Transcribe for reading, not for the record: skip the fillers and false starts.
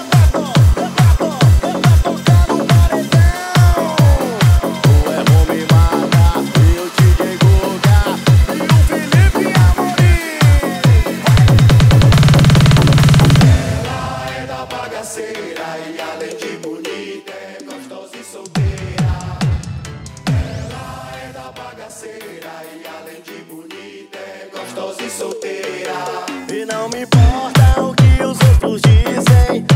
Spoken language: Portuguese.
E além de bonita, é gostosa e solteira. Ela é da bagaceira. E além de bonita, é gostosa e solteira. E não me importa o que os outros dizem.